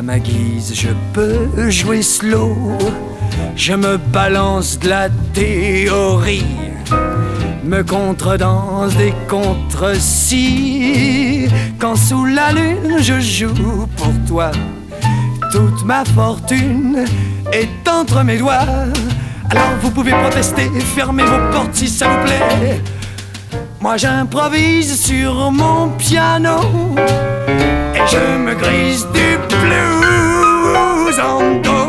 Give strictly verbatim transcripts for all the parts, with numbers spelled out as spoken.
ma guise, je peux jouer slow. Je me balance de la théorie, me contredanse des contre-si. Quand sous la lune je joue pour toi, toute ma fortune est entre mes doigts. Alors vous pouvez protester, fermez vos portes si ça vous plaît. Moi j'improvise sur mon piano et je me grise du blues en do.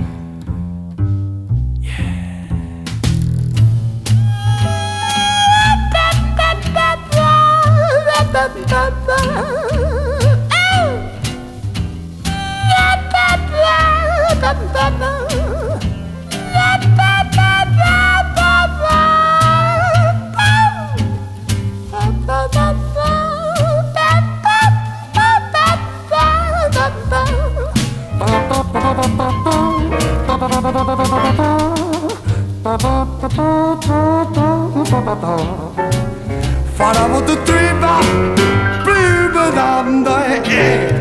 Follow the three bar, blue badam yeah.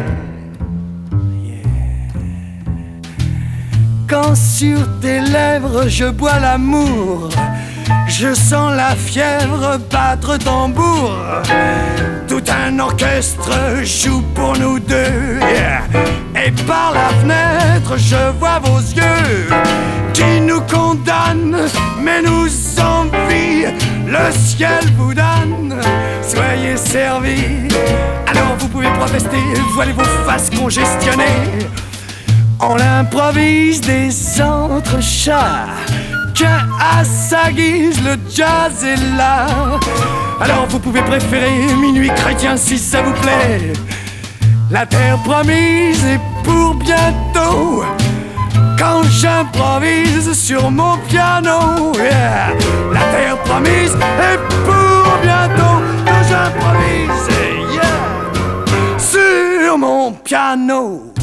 Quand sur tes lèvres je bois l'amour, je sens la fièvre battre tambour. Tout un orchestre joue pour nous deux, yeah. Et par la fenêtre je vois vos yeux qui nous condamnent mais nous envient. Le ciel vous donne, soyez servis. Alors vous pouvez protester, voilez vos faces congestionnées. On improvise des entrechats, qu'à sa guise le jazz est là. Alors vous pouvez préférer minuit chrétien si ça vous plaît. La terre promise est pour bientôt, quand j'improvise sur mon piano, yeah. La terre promise est pour bientôt, quand j'improvise, yeah, sur mon piano.